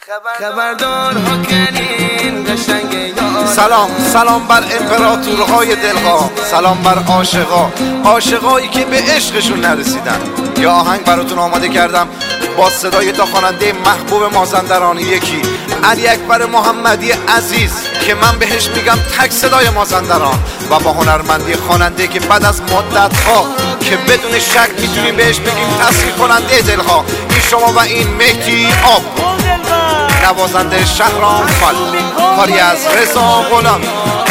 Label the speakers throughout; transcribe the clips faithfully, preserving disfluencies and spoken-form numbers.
Speaker 1: خبردار ها کنین قشنگ یار.
Speaker 2: سلام سلام بر امپراتورهای دلها، سلام بر عاشقا، عاشقایی که به عشقشون نرسیدن. یا آهنگ براتون آماده کردم با صدای تا خواننده محبوب مازندرانی، یکی علی اکبر محمدی عزیز که من بهش میگم تک صدای مازندران، و با هنرمندی خواننده که بعد از مدت ها که بدون شک میتونیم بهش بگیم تصویر کننده دلها، این شما و این مهدی آب، نوازنده شهرام فال، کاری از رضا غلامی.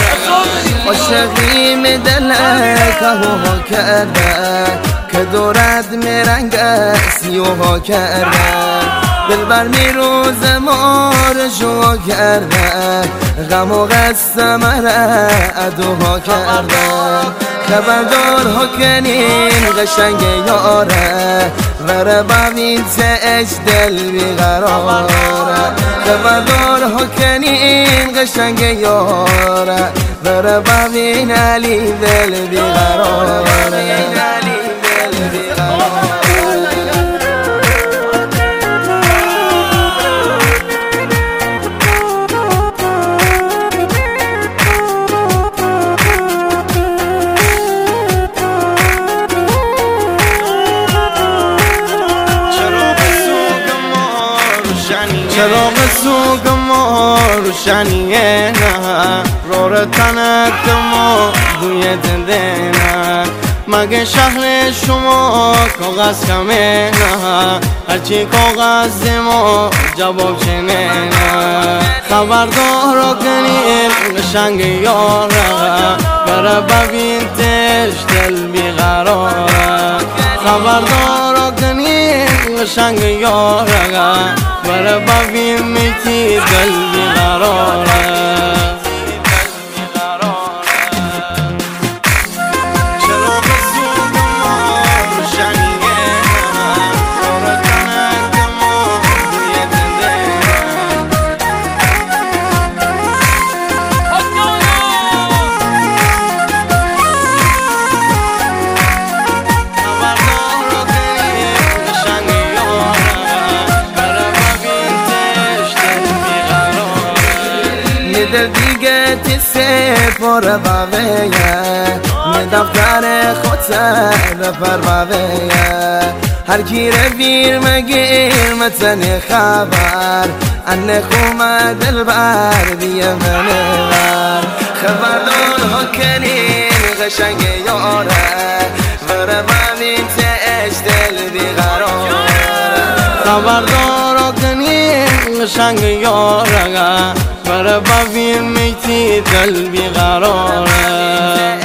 Speaker 1: عاشقیم دلک هوا کرده که دورت میرنگ سیوها کرده، دلبر میروز ما رجوع کرده، غم و غصه مرا ادوها کرده. خبردار ها کنین قشنگ یاره، وره ببین چش دل بیقراره. خبردار ها کنین قشنگ یاره، وره ببین علی دل بیقراره.
Speaker 3: چراغ سوگ ما روشنیه نه، رور تنت ما بوی دنده نه، مگه شهر شما کاغذ کمه نه، هرچی کاغذ ما جواب چنه نه. خبردار کنین قشنگ یاره، بره ببین تش دل بیقراره. خبردار کنین قشنگ یاره، بره ببین میتی دل بیقراره.
Speaker 1: دل دیگه تی سپاره باویه، می دفتر خود سر پر باویه، هر کی رویر مگیر متنی خبر، انه خومه دل بر بیه منه بر. خبردار ها کنین قشنگ یاره، وره ببین تش دل بیقراره.
Speaker 3: خبردار ها کنین قشنگ یاره، بره ببین میتی دل بیقراره.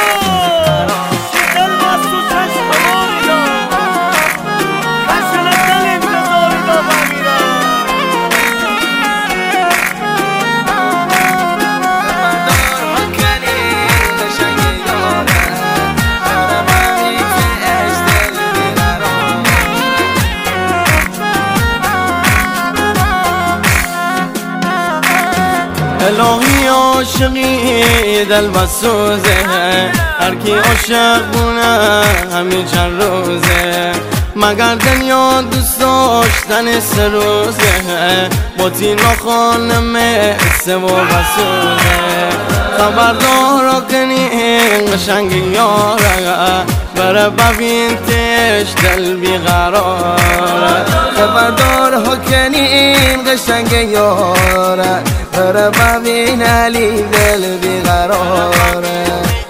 Speaker 3: الهی عاشقی دل بسوزه، هر کی عاشق بونه همین چند روزه، مگر دنیا دوست داشتن سه روزه، با تین و خانم سه و بسوزه. خبردار کنین قشنگ یاره، بره ببین تش دل بیقراره.
Speaker 1: خبردار ها کنین قشنگ یاره، بره ببین علی دل بیقراره.